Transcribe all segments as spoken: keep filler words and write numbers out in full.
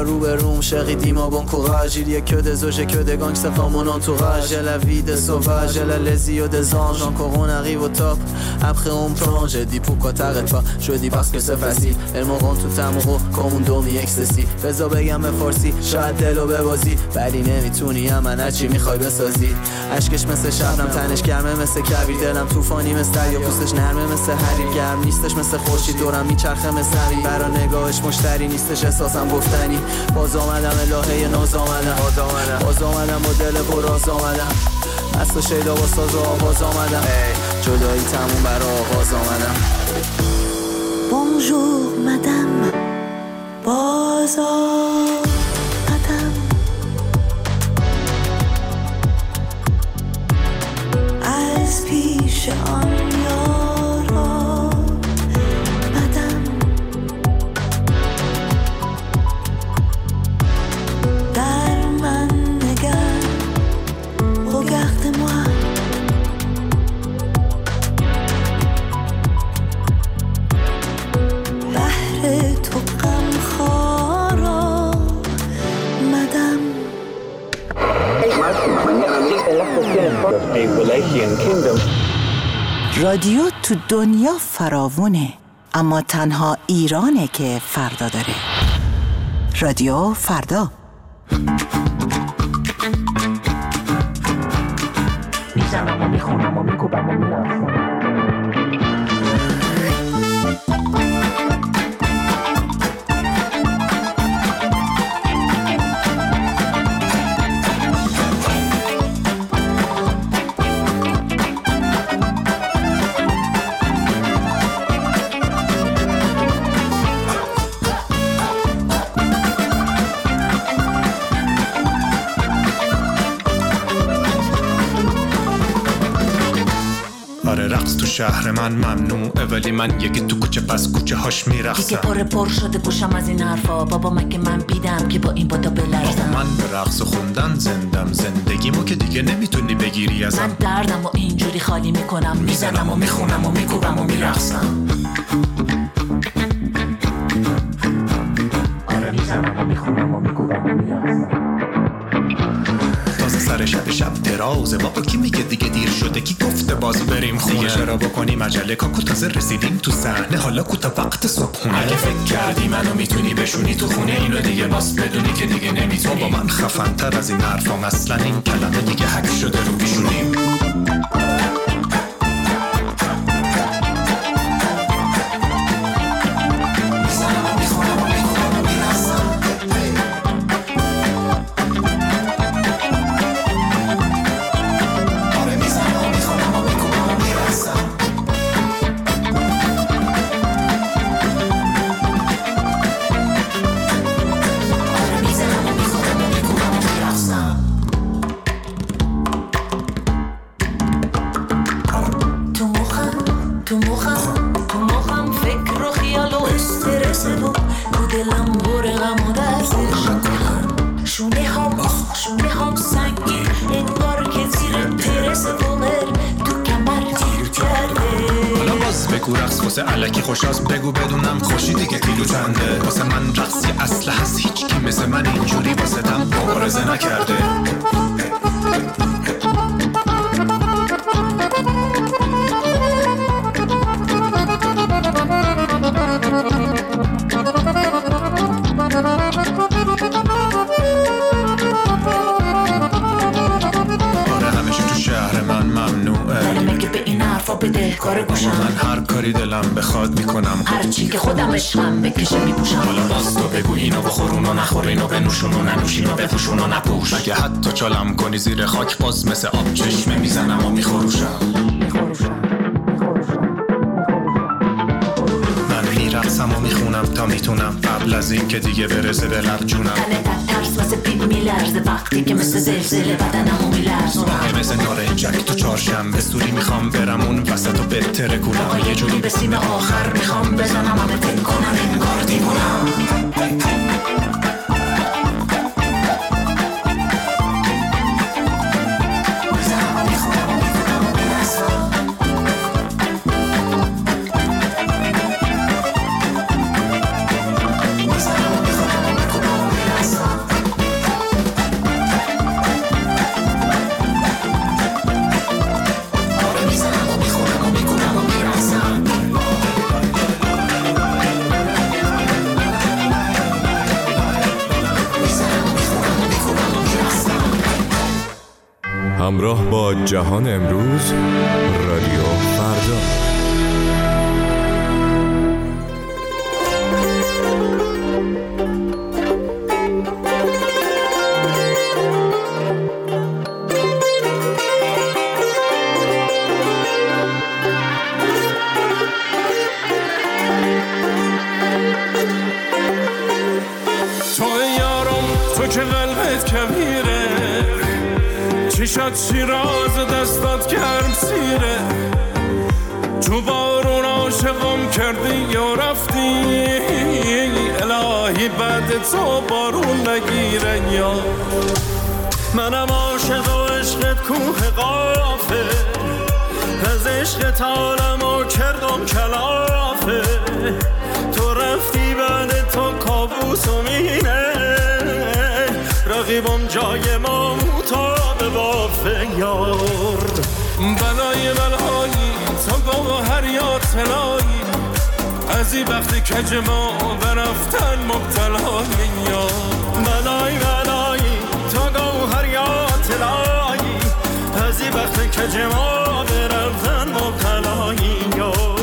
رو به روم chéridiement bon courage il y a que des objets que des gangsters dans mon entourage j'ai la vie des sauvages j'ai la les yeux des anges encore on arrive au top après on plonge j'ai dit pourquoi t'arrêtes pas je dis parce que c'est facile elles m'ont rendu tout amoureux comme un dormi ecstasy بذار بگم به فارسی شاید دلو ببازی ولی نمیتونی من هرچی میخوای بسازی عشقش مثل شبنم تنش گرمه مثل کویر دلم طوفانی مثل یا پوستش نرمه مثل حریر گرم نیستش مثل خورشید دورم میچرخه مثل حریر برا نگاهش مشتری نیستش احساسم گفتنی باز آمدم الهه ناز آمدم باز آمدم باز آمدم با دل براز آمدم از تو شیدا با ساز و آواز آمدم جدایی تموم برا آغاز آمدم Bonjour madame باز آمدم از پیش آن یارا مدم در من نگر regarde-moi بحر تو غم خارا مدم رادیو تو دنیا فراوونه اما تنها ایرانه که فردا داره. رادیو فردا میزنم و میخونم و میکوبم و میرفم شهر من ممنوعه ولی من یکی تو کوچه پس کوچه هاش میرقصم دیگه پر پر شده گوشم از این حرفا بابا مگه من بیدم که با این بادا بلرزم من به رقص و خوندن زندم زندگیمو که دیگه نمیتونی بگیری ازم من دردم و اینجوری خالی میکنم میزنم و میخونم و میکوبم و میرقصم آره میزنم و میخونم و میکوبم و میرقصم تازه سر شب شب درازه بابا کی میگه دیگه دیر شده کی گفته باز بریم خونه دیگه چرا بکنیم عجله کاکو تازه رسیدیم تو صحنه حالا کوتا وقت صبحونه اگه فکر کردی منو میتونی بشونی تو خونه اینو دیگه باز بدونی که دیگه نمیتونی بابا من خفن تر از این حرفام اصلا این کلمه دیگه حک شده رو پیشونیم الکی خوشاست بگو بدونم خوشی دیگه کیلو چنده واسه من رقصی اصله هست هیچ کی مثل من اینجوری واسه تم مبارزه نکرده آره همیشه تو شهر من ممنوعه ولی مگه به این حرفا بده کار گوشم من هر کاری دلم بخواد میکنم هر چی که خودم عشقم بکشه میپوشم حالا باز تو بگو اینو بخورون و نخور اینو بنوشون و ننوشین و بپوشون و نپوش مگه حتی چالم کنی زیر خاک باز مثل آب چشمه میزنم و میخوروشم من میرقصم و میخونم تا میتونم قبل از این که دیگه برسه به لب جونم تنه در ترس واسه پیپ میلرزه وقتی که مثل زلزله بدنمو میلرزونم مثل نارنجک تو چهارشنبه سوری میخوام برم اون وسط و بهتره گولم یه جوری به سیم آخر میخوام بزنم همه فکر کنم انگار دیوونم همراه با جهان امروز، رادیو فردا. چشات شیراز دستات گرم سیره، تو بارون عاشقم کردی یا رفتی، الهی بعد تو بارون نگیره. یا منم عاشق و عشقت کوه قافه، از عشقت عالمو کردم کلافه، تو رفتی بعد تو کابوس و مینه، رقیبم جای ما مطابق بافه. یار بلای بلایی تا گوهر یا طلایی، از این وقتی کج ما برفتن مبتلایی. یا بلای بلایی تا گوهر یا طلایی، از این وقتی کج ما برفتن مبتلایی. یار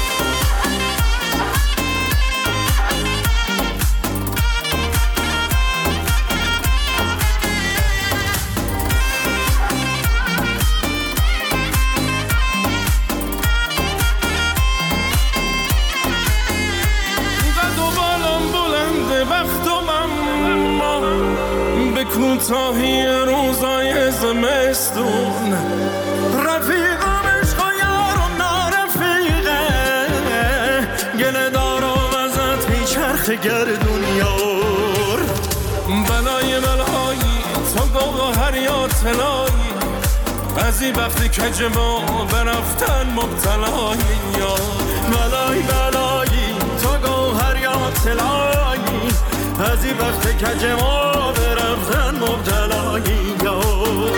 کوتاهی روزای زمستون، رفیقم عشق و یارم نارفیقه، گله دارم ازت میچرخ گردون. یار بلای بلایی تا گوهر یا طلایی، از این وقتی کج ما برفتن مبتلایی. یا بلای بلایی تا گوهر یا طلایی، از این وقت کج ما برفتن مبتلایی. یار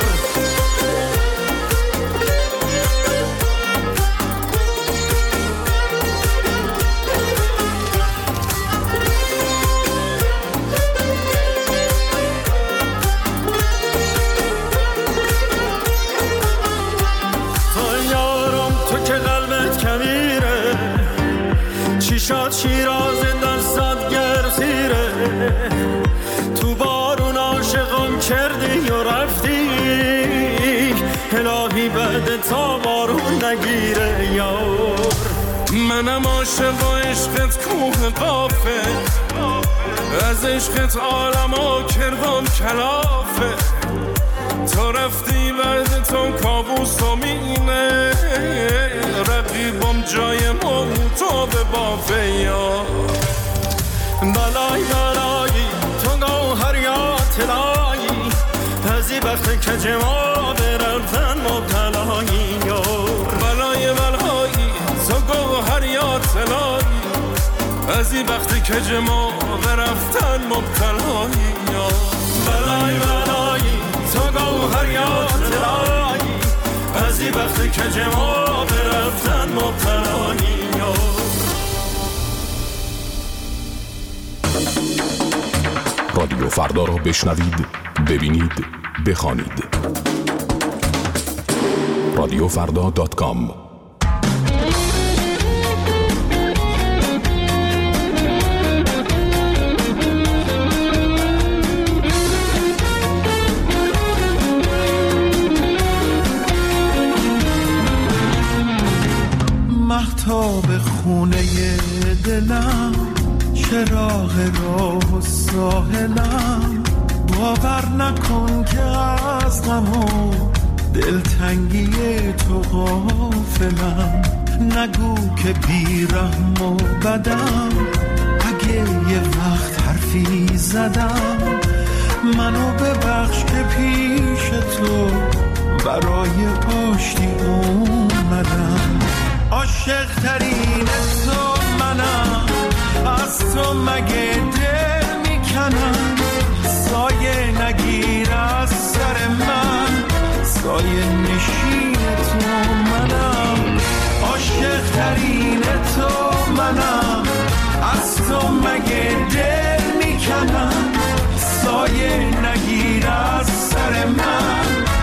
تو یارم تو که قلبت کمیره، چشات شیراز دستات گرسیره، تو بارون عاشقم کردی و رفتی، الهی بعد تا بارون نگیره. یار منم عاشق و عشقت کوه قافه، از عشقت عالمو کردم کلافه، تو رفتی بعد تو کابوس و مینه، رقیبم جای ما تو به بافه. یا بلای بلایی تو گوهر یا طلایی، از این وقت کج ما برفتن مبتلایی. یا بلای بلایی تو گوهر یا طلایی، از این وقت کج ما برفتن مبتلایی. یا بلای بلایی تو گوهر یا طلایی، از این وقت کج ما برفتن مبتلایی. یا رادیو فردا را بشنوید، ببینید، بخوانید. رادیو فردا دات کام. مهتاب خونه دلم، چراغ راه و ساحلم، باور نکن که از غم و دلتنگی تو غافلم، نگو که بیرحم و بدم، اگه یه وقت حرفی زدم، منو ببخش که پیش تو برای آشتی اومدم. عاشق ترین تو منم، از تو مگه دل میکنم، سایه نگیر از سر من، سایه نشین تو منم. عاشق ترین تو منم، از تو مگه دل میکنم، سایه نگیر از سر من،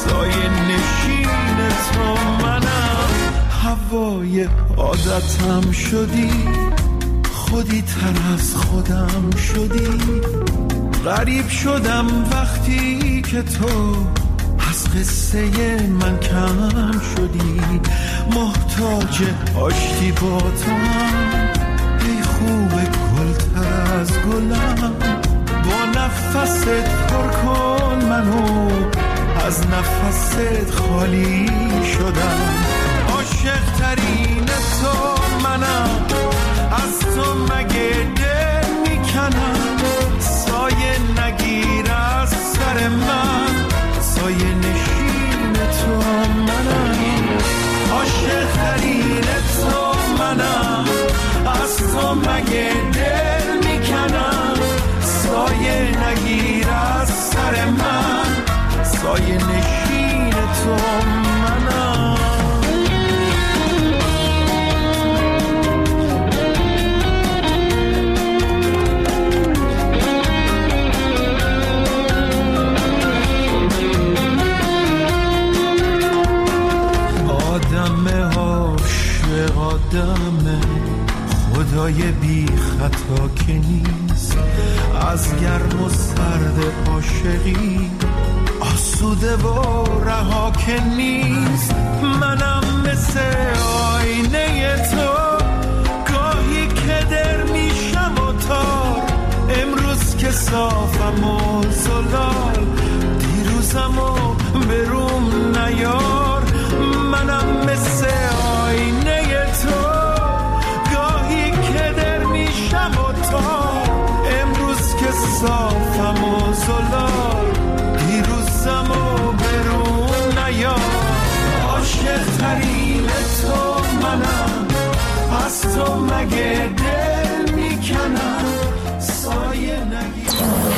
سایه نشین تو منم. هوای عادتم شدی، خودی تر از خودم شدی. غریب شدم وقتی که تو از قصه من کم شدی. محتاج آشتی با تو هم، ای خوب گل تر از گلم. با نفست پر کن منو، از نفست خالی شدم. عاشق ترین تو منم، از تو مگه دل میکنم. سایه نگیر از سر من، سایه نشین تو منم. عاشق ترین تو منم، از تو مگه دل میکنم. سایه نگیر از سر من، سایه نشین تو منم. آدم عاشق آدم، خدای بی خطا که نیست. از گرم و سرد عاشقی آسوده و رها که نیست. منم مثل آینه تو، گاهی که در میشم و تار. امروز که صافم و زلال، دیروزم و بروم نیار. منم مثل آینه تو، گاهی که در میشم و تار. امروز که صافم و زلال، دیروزم و برون نیار. عاشق ترین تو منم، از تو مگه دل میکنم. سایه نگیر.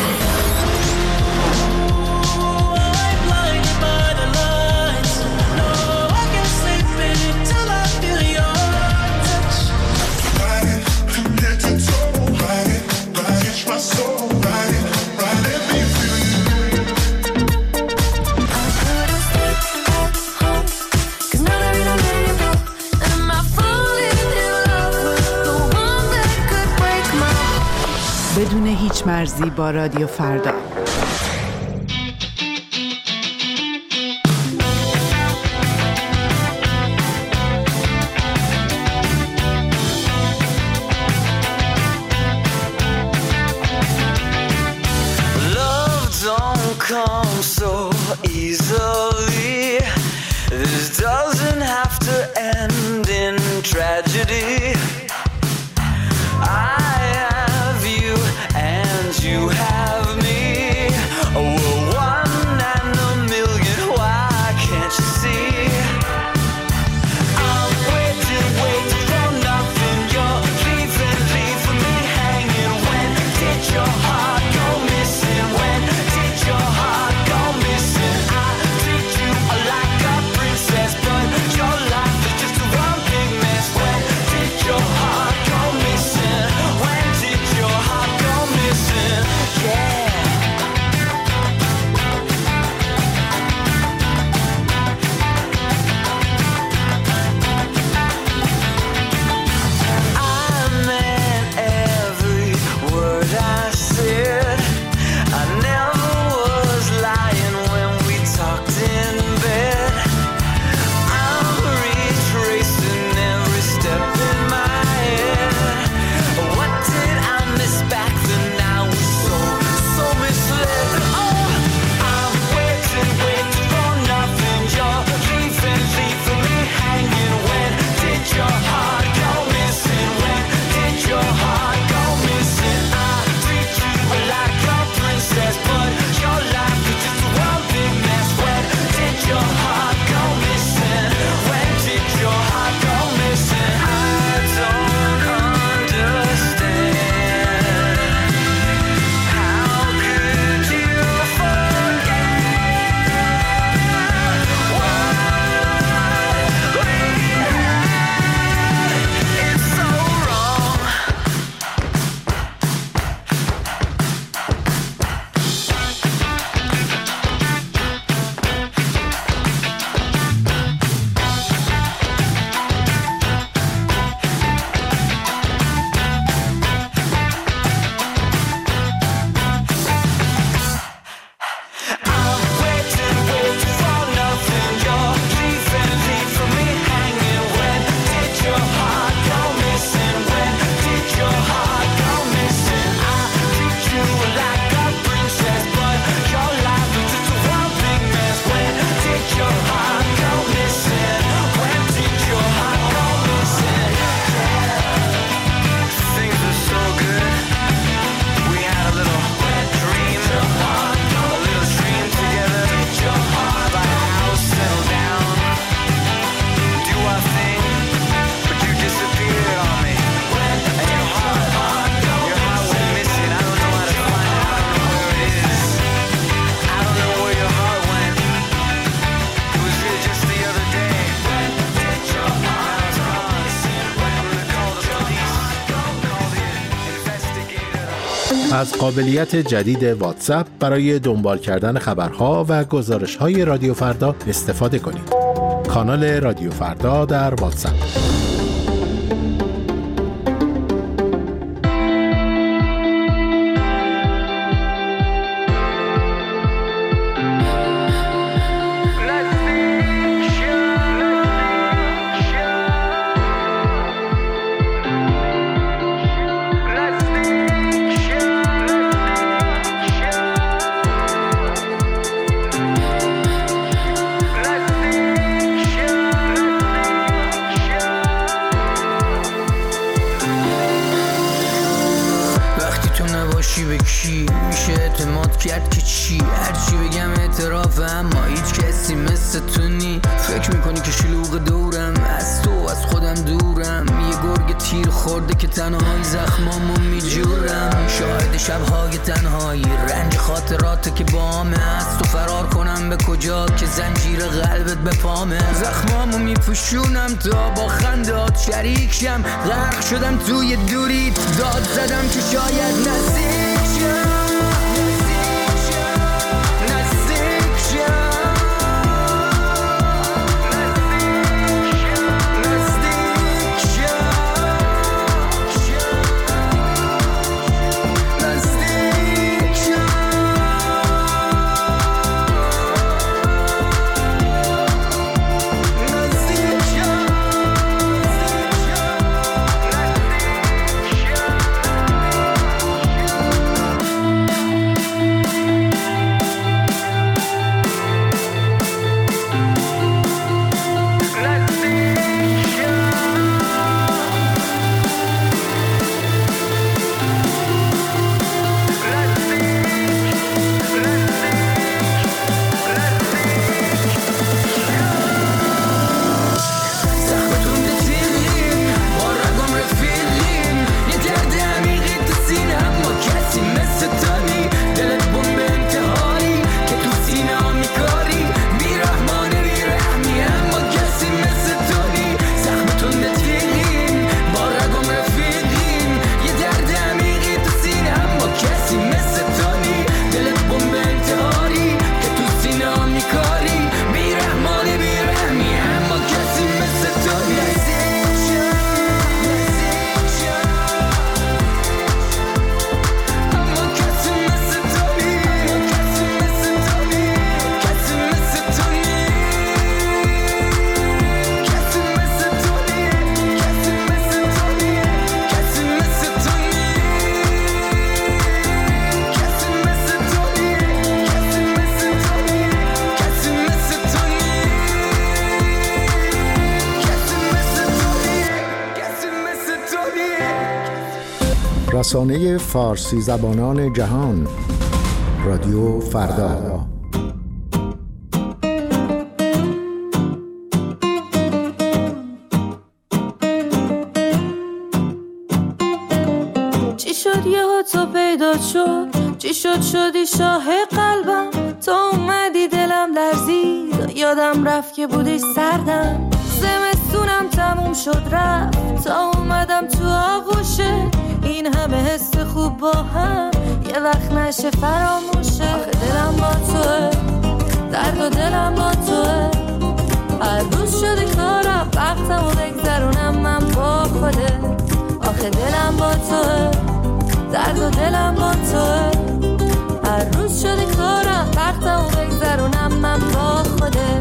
بدون هیچ مرزی با رادیو فردا. Love don't come so easily. This doesn't have to end in tragedy. I and you have me. Oh, we're one and a million. Why can't you see? I'm waiting, waiting for nothing. You're leaving, leaving me hanging. When did your heart go missing? When did your heart go missing? I treat you like a princess, but your life is just one big mess. When did your از قابلیت جدید واتساپ برای دنبال کردن خبرها و گزارش‌های رادیو فردا استفاده کنید. کانال رادیو فردا در واتساپ. کرد که چی هرچی بگم اعتراف، اما هیچ کسی مثل تو نی. فکر میکنی که شلوغ دورم، از تو از خودم دورم. یه گرگ تیر خورده که تنهایی زخمامو میجورم. شاهد شبهای تنهایی، رنج خاطرات که بامه. از تو فرار کنم به کجا که زنجیر قلبت به پامه. زخمامو میپوشونم تا با خندات شریک شم. غرق شدم توی دوری، داد زدم که شاید نزدیک شم. رسانه فارسی زبانان جهان، رادیو فردا. چی شد یهو تو پیدا شد، چی شد شدی شاه قلبم، تو اومدی دلم لرزید، یادم رفت که بودی سردم. زمستونم تموم شد رفت، تا اومدم تو آغوشه، این همه حس خوب با هم یه وقت نشه فراموشه. آخه دلم با توه، درد و دلم با توه، هر روز شده کارم وقتم و بگذرونم من با خوده. آخه دلم با توه، درد و دلم با توه، هر روز شده کارم وقتم و بگذرونم من با خوده.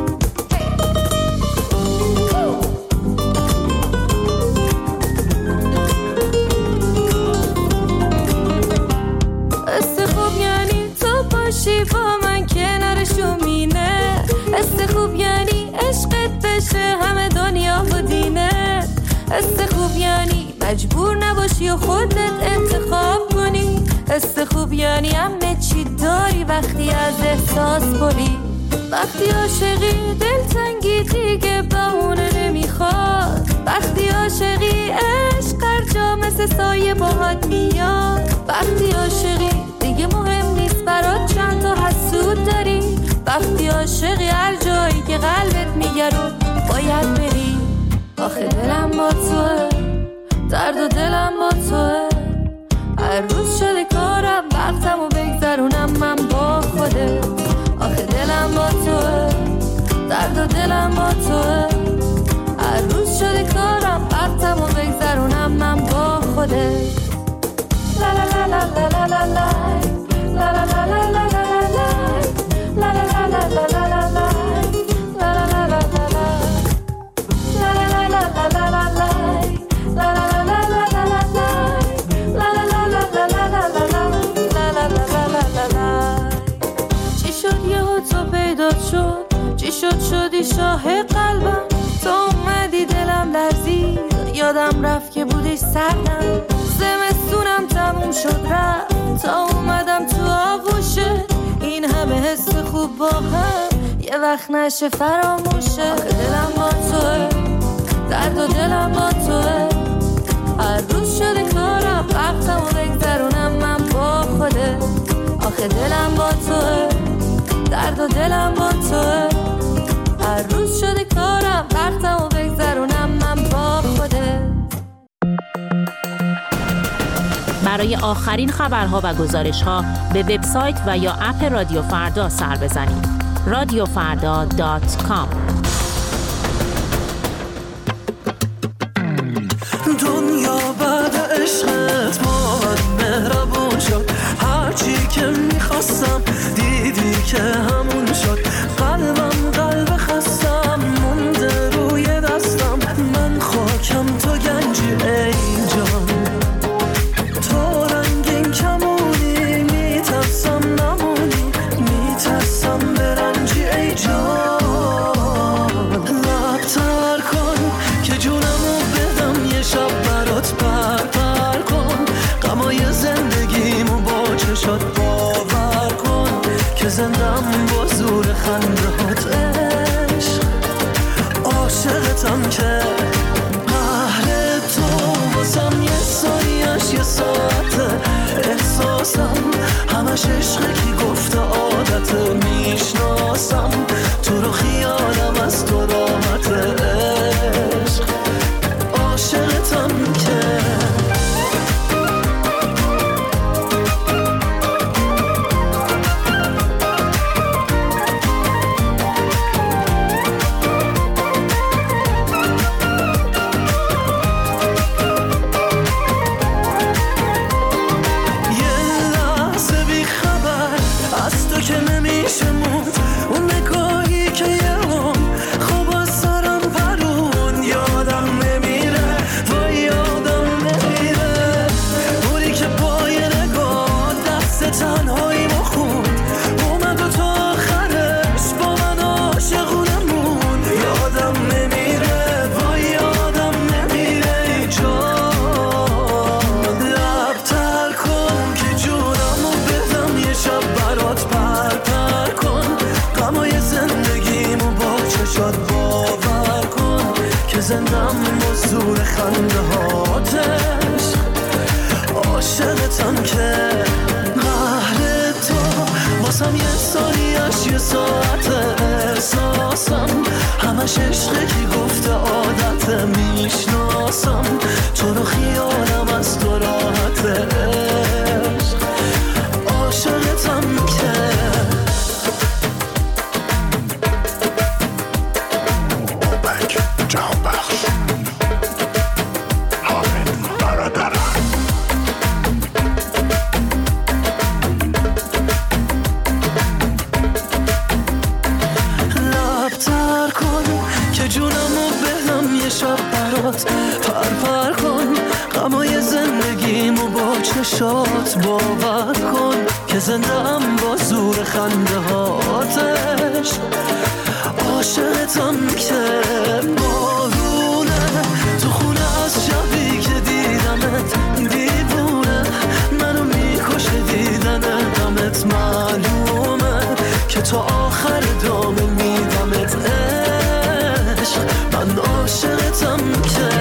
باشی با من کنارشو مینه، حس خوب یعنی عشقت بشه همه دنیا و دینه. حس خوب یعنی مجبور نباشی و خودت انتخاب کنی. حس خوب یعنی همه چی داری وقتی از احساس بری. وقتی عاشقی دلتنگی دیگه بهونه نمیخواد. وقتی عاشقی عشق هر جا مثل سایه باهات میاد. وقتی عاشقی دیگه مهم نیست برات چند تا حسود داری. وقتی عاشقی هر جایی که قلبت میگه رو باید بری. آخه دلم با توه، درد و دلم با توه، هر روز شده کار دلم با توه، هر روز شده کارم وقتم و بگذرونم من با خوده. لا لا لا لا لا لا لا لا لا لا لا لا لا لا لا لا لا لا لا. چی شد یهو تو پیدا شد، چی شد شدی شاه قلبم، تو اومدی دلم لرزید، یادم رفت که بودی سردم، زمستونم تموم شد رفت تا اومدم تو آغوشه، این همه حس خوب با هم یه وقت نشه فراموشه. آخه دلم با توه، درد و دلم با توه، هر روز شده کارم وقتم و بگذرونم من با خوده. آخه دلم با توه، درد و دلم با توه، هر روز شده کارم وقتم و بگذرونم من با خوده. برای آخرین خبرها و گزارش‌ها به وبسایت و یا اپ رادیو فردا سر بزنید. رادیو فردا دات کام. دنیا بعد عشقت با من مهربون شد، هرچی که میخواستم دیدی که همون شد، قلبم قلب خستم مونده روی دستم، من خاکم تو گنجی ای جان، تو رنگین کمونی میترسم نمونی، میترسم برنجی ای جان، لبتر کن که جونمو بدم یه شب برات پر پر کن، غمای زندگیمو با چشات باور کن که زندم با زور خندهات عشق، عاشقتم که قهر تو واسم یه ثانیش یه ساعته، احساسم همش عشقه کی گفته عادته، میشناسم تو رو خیالم از تو راحته، عشق عاشقتم که زندم با زور خنده هاتش، عاشقتم که قهر تو واسم یه ثانیش یه ساعت، احساسم همش عشقه کی گفته عادت، میشناسم تو رو خیالم از تو راحته، عشق عاشقتم که جهان بخش حامد برادران. لبتر کن که جونمو بدم یه شب برات پر پر کن، غمای زندگیمو با چشات باور کن که زندم با زور خنده هاتش، عاشقتم که بارونه تو خونه از شبی که دیدمت، دیوونه منو میکشه دیدن غمت، معلومه که تو آخر دامه میدمت، عشق من عاشقتم که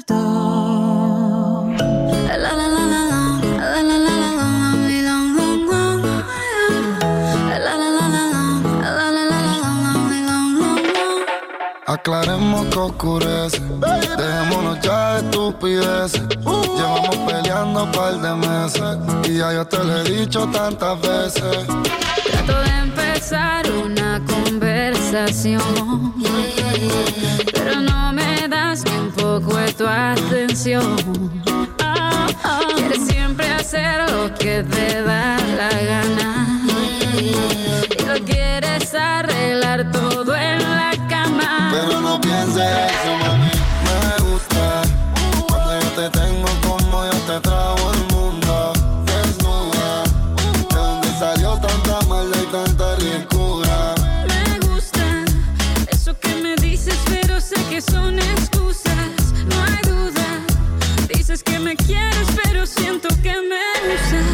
فردا. لا لا لا لا لا لا لا لا Aclaremos que oscurece, dejémonos ya de estupideces. Llevamos peleando un par de meses y ya yo te lo he dicho tantas veces. Trato de empezar una conversación, pero no me das ni un poco de tu atención. Oh, oh. Quieres siempre hacer lo que te da la gana y lo quieres arreglar todo en la cama. Pero no pienses eso, mami, me gusta cuando yo te tengo como yo te trago el mundo desnuda. ¿De dónde salió tanta maldad y tanta ricura? Me gusta eso que me dices, pero sé que son excusas, no hay duda. Dices que me quieres, pero siento que me usas.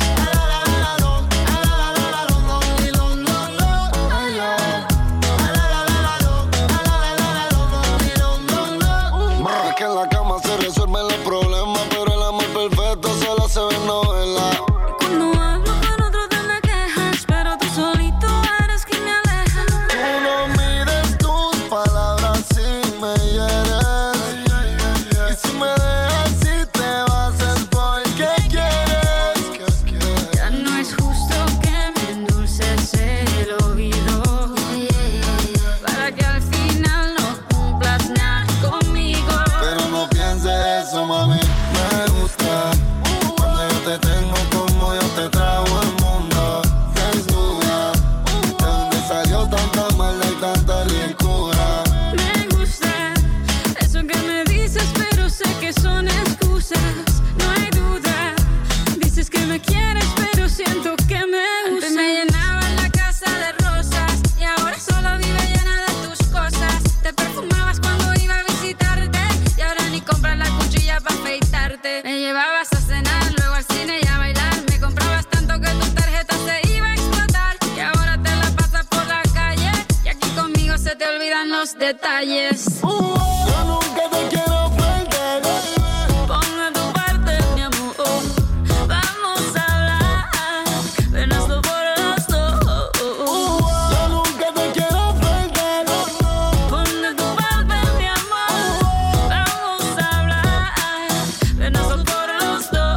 Detalles. Uh, yo nunca te quiero perder. Pon de tu parte, mi amor. Vamos a hablar. Ven, hazlo por los dos. Uh, yo nunca te quiero perder. Pon de tu parte, mi amor. Vamos a hablar. Ven, hazlo por los dos.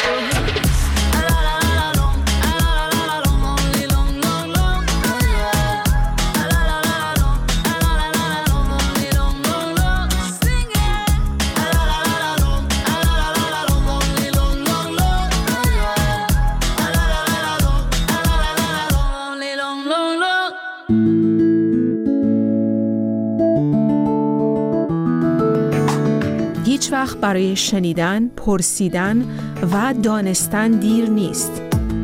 هیچ وقت برای شنیدن، پرسیدن و دانستن دیر نیست.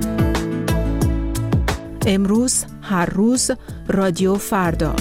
امروز، هر روز، رادیو فردا.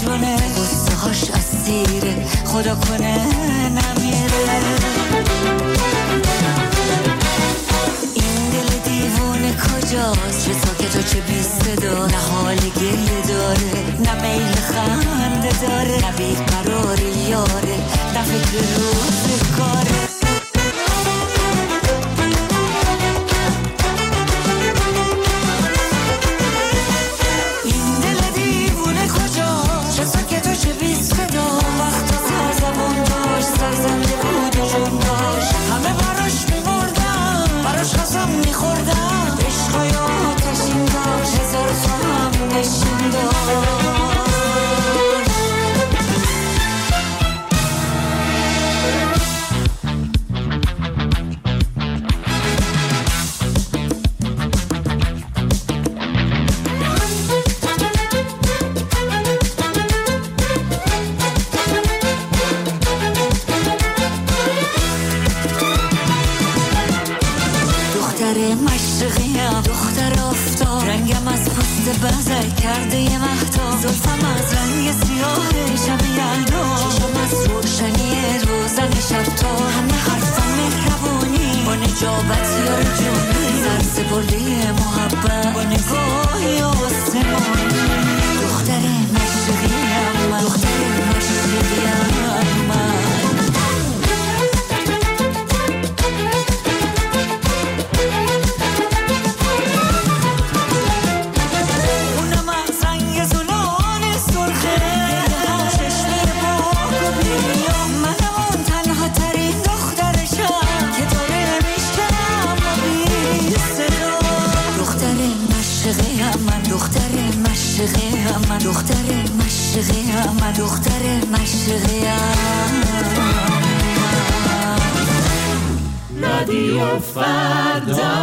میکنه غصه هاش اسیره خدا کنه نمیره این دل دیوونه کجاست چه ساکت و چه بی صدا نه حال گریه داره نه میل خنده داره نه بیقرار یاره نه فکر روز کاره بزر کرده یه مهتا زلفم از رنگ سیاه شب یلدا چشم از روشنی روزن شب تا همه حرفم مهربونی با نجابت یار جونی سر سپرده محبت با نگاهی آسمانی دختر مشرقیم من دختر مشرقیم من من دختر مشرقیم من دختر مشرقیم رادیو فردا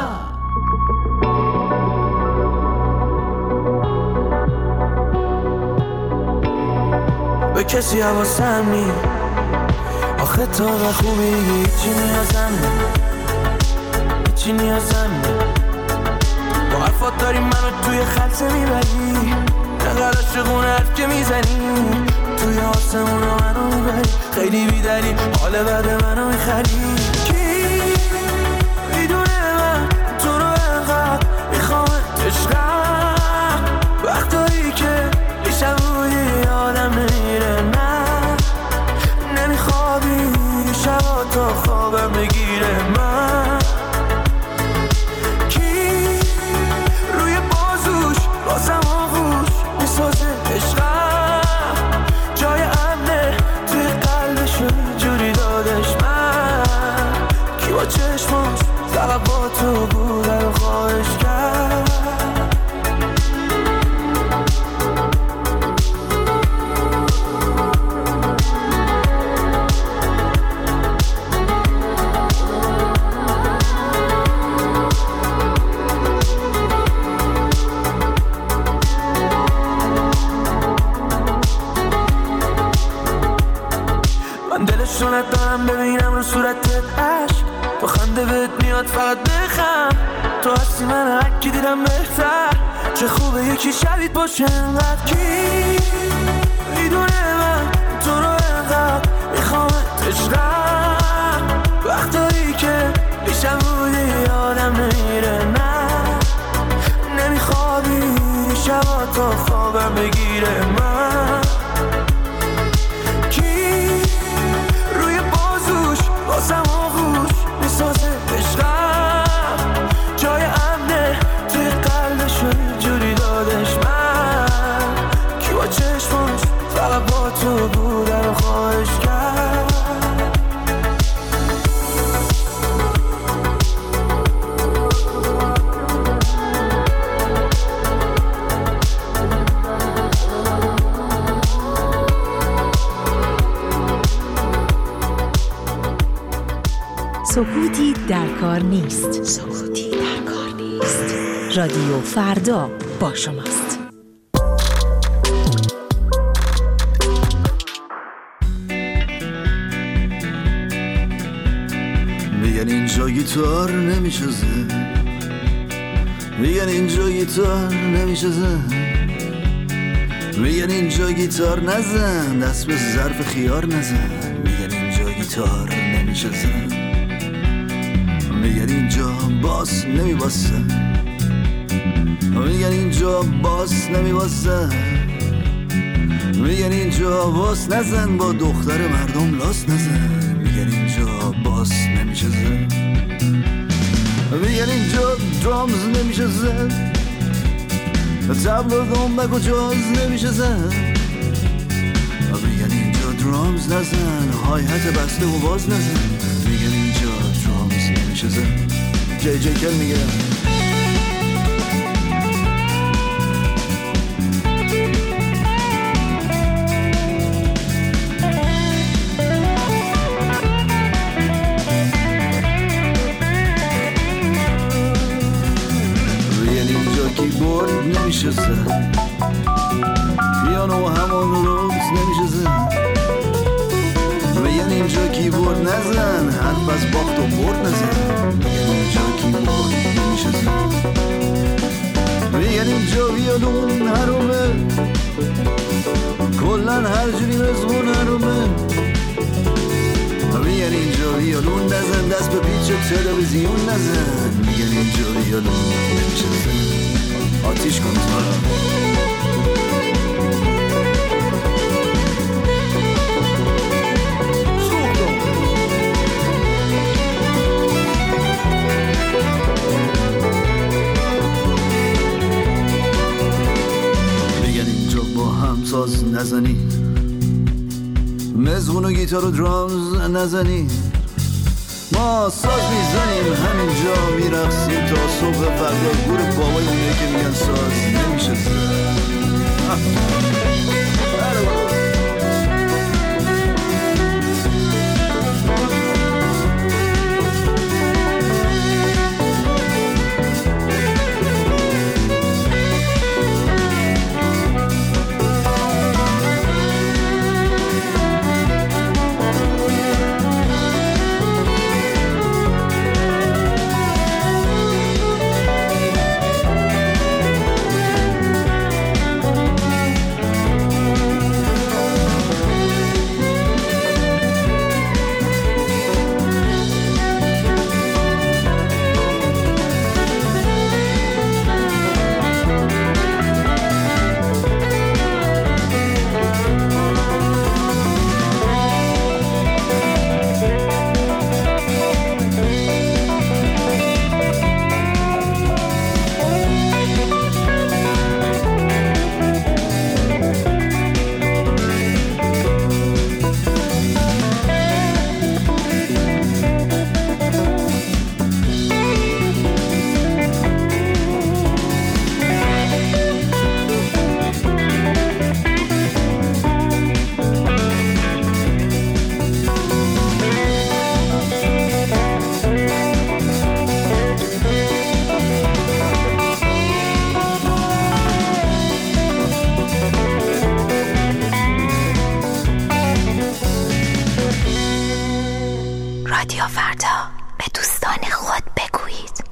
به کسی حواسم نی آخه تا و خوبی هیچی نیازم نی هیچی نیازم نی با حرفات داری منو توی خلصه میبری نقل عاشقون حرف که میزنی توی آسمون رو منو میبری خیلی بیدری حال بعد منو میخری کی میدونه من تو رو انقدر میخوام عشقم وقتایی که بیشم بودی آدم نمیره نه نمیخوابی شبا تا خوابم بگیره من بازم آغوش میسازه عشقم جای امنه توی قلبشو جوری دادش من کی با چشماش فقط با تو بوده رو خواهش کرد دلشونت دارم ببینم رو صورتت عشق با خنده بهت میاد فقط بخم تو هستی من هرکی دیدم بهتر چه خوبه یکی شبیت باشه انقدر کی میدونه من تو رو انقدر میخوامت عشقم وقتایی که بیشم بودی آدم نمیره نه نمیخوابی شبا تا خوابم بگیره من بازم آغوش میسازه عشقم جای امنه توی قلبشو جوری دادش من کی با چشماش فقط با تو بوده رو خواهش کرد سکوتی در کار نیست. سکوتی در کار نیست. رادیو فردا با شماست. میگن اینجا گیتار نمیشازه، میگن اینجا گیتار نمیشازه، میگن اینجا گیتار نزن، دست به ظرف خیار نزن. میگن اینجا گیتار نمیشه زن، میگن اینجا باس نمیباسه، میگن اینجا باس نمیباسه، میگن اینجا باس نزن، با دختر مردم لاس نزن. میگن اینجا باس نمیشه زن، میگن اینجا درامز نمیشه زن، تبل و دنبک و جاز نمیشه زن. میگن اینجا درامز نزن، های هت بسته و باز نزن. میگن اینجا درامز نمیشه زن. جی جی کل میگه کیبورد نمیشه زن، پیانو همون روز نمیشه زن. میگن اینجا کیبورد نزن، حرف از باخت و برد نزن. میگن اینجا کیبورد نمیشه زن، میگن اینجا ویولون حرومه، کلن هر جوری مزمون حرومه. میگن اینجا ویولون نزن، دست به پیچ تلویزیون نزن. میگن اینجا ویولون نمیشه زن، آتیش کن تو میگن اینجا با همساز نزنی، مزمون و گیتار و درامز نزنی. ما ساز میزنیم همینجا میرقصیم تا صبح فردا. گور بابای اونه که میگن ساز نمیشه زن. رادیو فردا، به دوستان خود بگویید.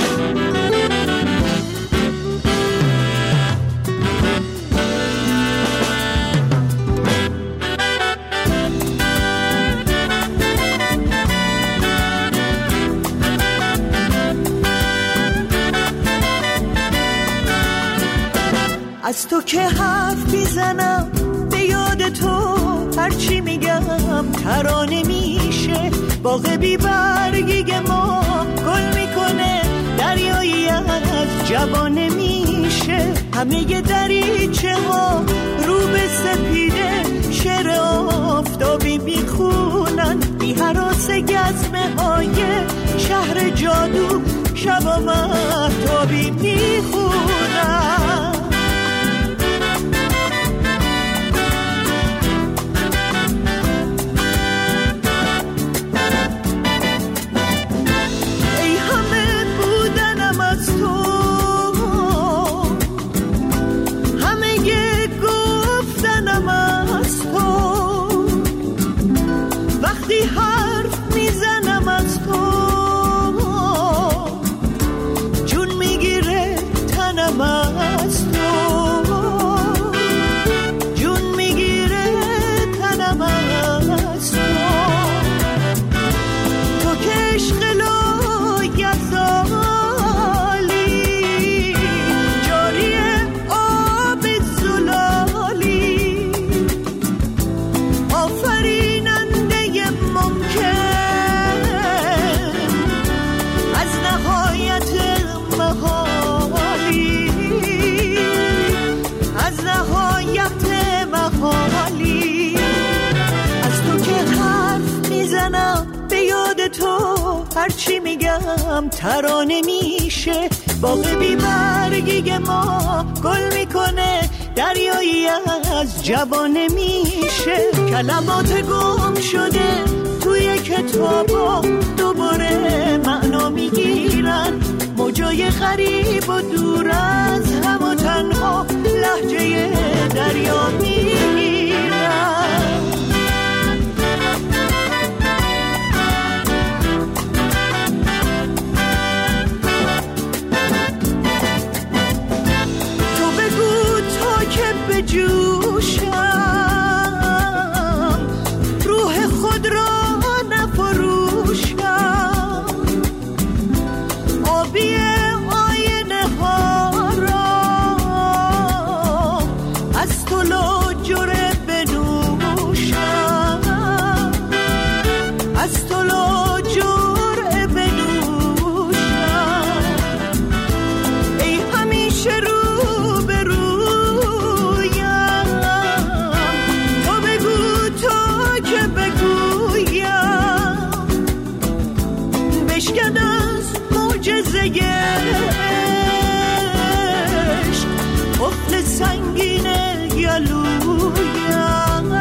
از تو که حرف میزنم به یاد تو، هرچی میگم ترانه میشه. باغ بی برگی ما گل میکنه، دریایی از جوانه میشه. همه ی دریچه ها رو به سپیده، شعر آفتابی میخونن. بی هراس گزمه های شهر جادو، شبا مهتابی میخونن. هرچی میگم ترانه میشه. باغ بی برگی ما گل میکنه، دریایی از جوانه میشه. کلمات گم شده توی کتابا دوباره معنا میگیرن، موجای غریب و دور از هم و تنها لهجه دریا میگیرن. تو بگو تا که بجوشم روح خود را نفروشم، آبی آینه ها را از تو لاجره بنوشم، از تو لاجره بنوشم. ای همیشه رو به رویم، تو بگو تا که بگویم، بشکن از معجزه عشق قفل سنگین گلویم،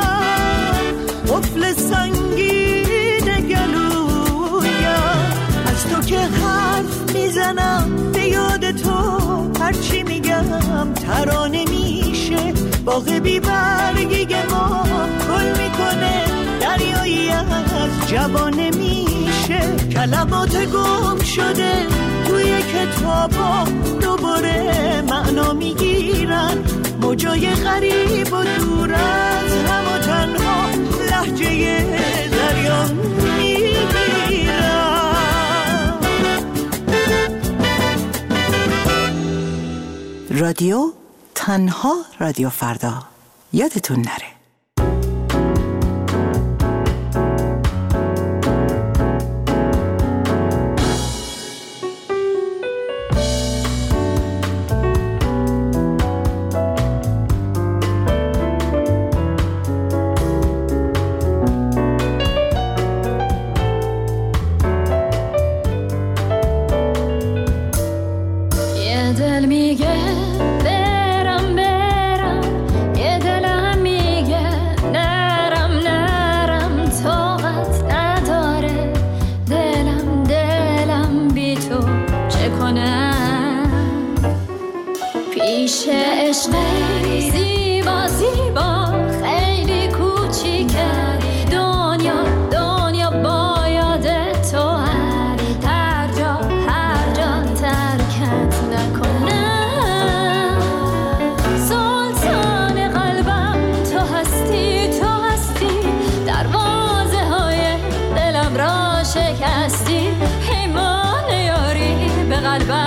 قفل سنگین گلویم. از تو که حرف میزنم به یاد تو، هرچی میگم ترانه میشه. باغ بی برگی ما گل میکنه، دریایی از جوانه میشه. کلمات گم شده توی کتابا دوباره معنا میگیرن، موجای غریب و دور از هم و تنها لهجه دریا میگیرن. رادیو تنها رادیو فردا، یادتون نره. شکستی، پیمان یاری به قلبم